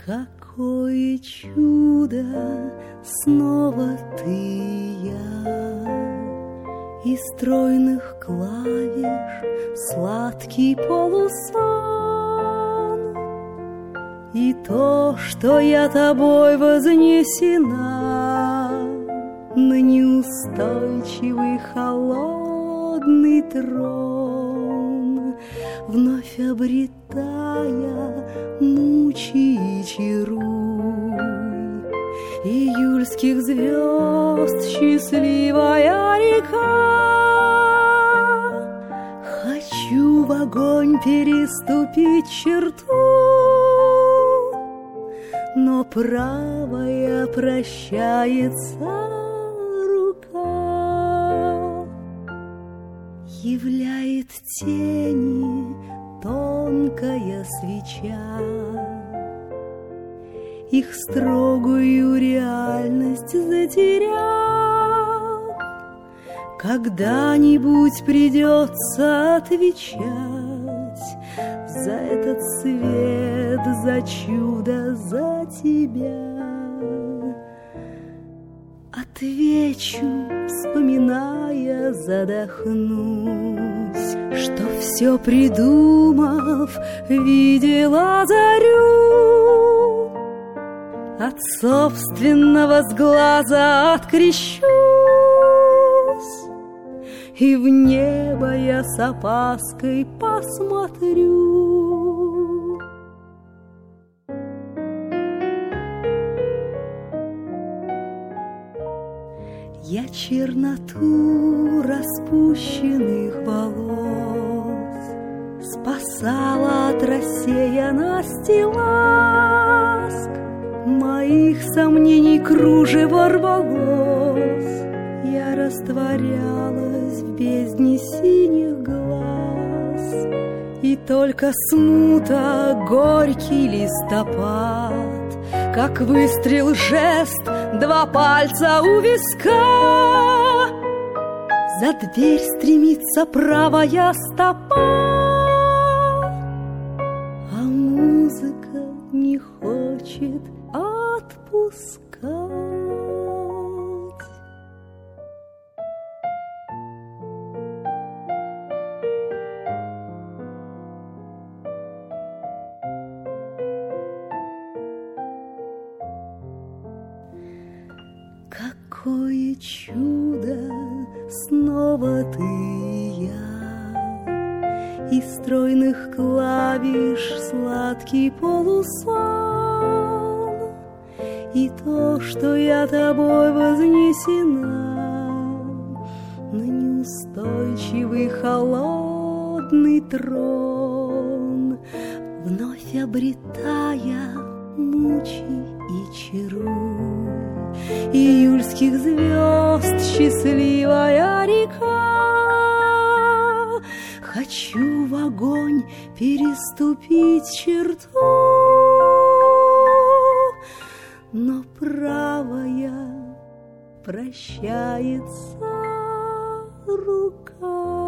Какое чудо, снова ты я, из стройных клавиш сладкий полусон, и то, что я тобой вознесена на неустойчивый холодный трон, вновь обретая мучи и чаруй июльских звезд счастливая река. Хочу в огонь переступить черту, но правая прощается рука, являет тени тонкая свеча, их строгую реальность затеряв. Когда-нибудь придется отвечать за этот свет, за чудо, за тебя. Отвечу, вспоминая, задохнусь, что все придумав, видела зарю. От собственного сглаза открещусь, и в небо я с опаской посмотрю. Я черноту распущенных волос спасала от рассеянности ласк, моих сомнений кружево рвалось, я растворялась в бездне синих глаз, и только смута, горький листопад, как выстрел, жест, два пальца у виска. За дверь стремится правая стопа, а музыка не хочет отпускать. Какое чудо, снова ты я, из стройных клавиш сладкий полусон, и то, что я тобой вознесена на неустойчивый холодный трон, вновь обретая мучи и чаруй июльских звезд счастливая река. Хочу в огонь переступить черту, но правая прощается рука.